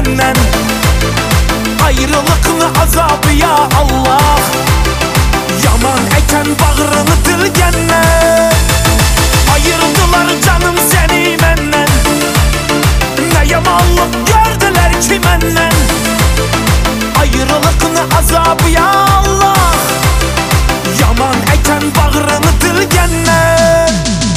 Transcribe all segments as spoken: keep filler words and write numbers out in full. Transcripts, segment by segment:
menden. Ayrılıkны azabı ya Allah, yaman eken bağrını dilgenden. Ayırdılar canım seni menden, ne yamanlık gördüler ki menden. Ayrılıkны azabı ya Allah, yaman eken bağrını dilgenden.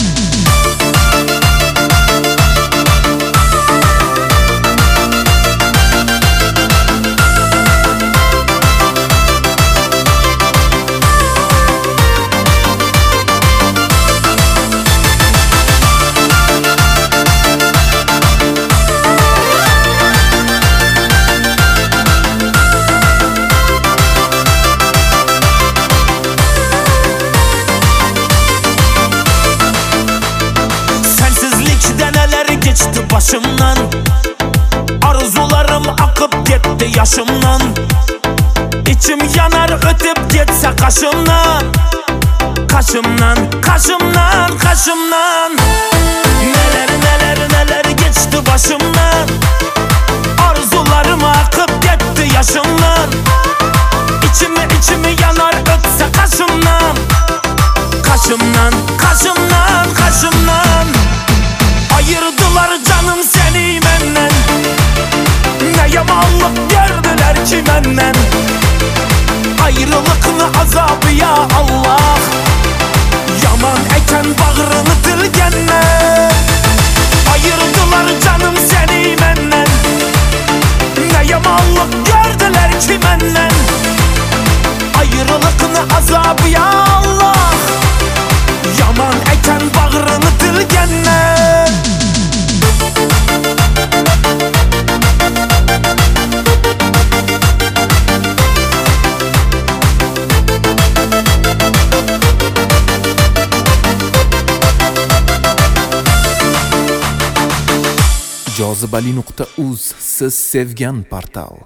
Geçti başımdan, arzularım akıp gitti yaşımdan. İçim yanar ötüp gitse kaşımdan, kaşımdan, kaşımdan, kaşımdan. Neler neler neler geçti başımdan, arzularım akıp gitti yaşımdan. İçimi içimi yanar ötse kaşımdan, kaşımdan, kaşımdan, kaşımdan. Ayırdılar canım seni menden, ne yamanlık gördüler ki menden. Ayrılıkны azabı ya Allah, yaman eken bağrını dilgenden. Ayırdılar canım seni menden, ne yamanlık gördüler ki menden. Ayrılıkны azabı ya Allah, yaman eken bağrını dilgenden. jozibali nuqta uz siz sevgan portal.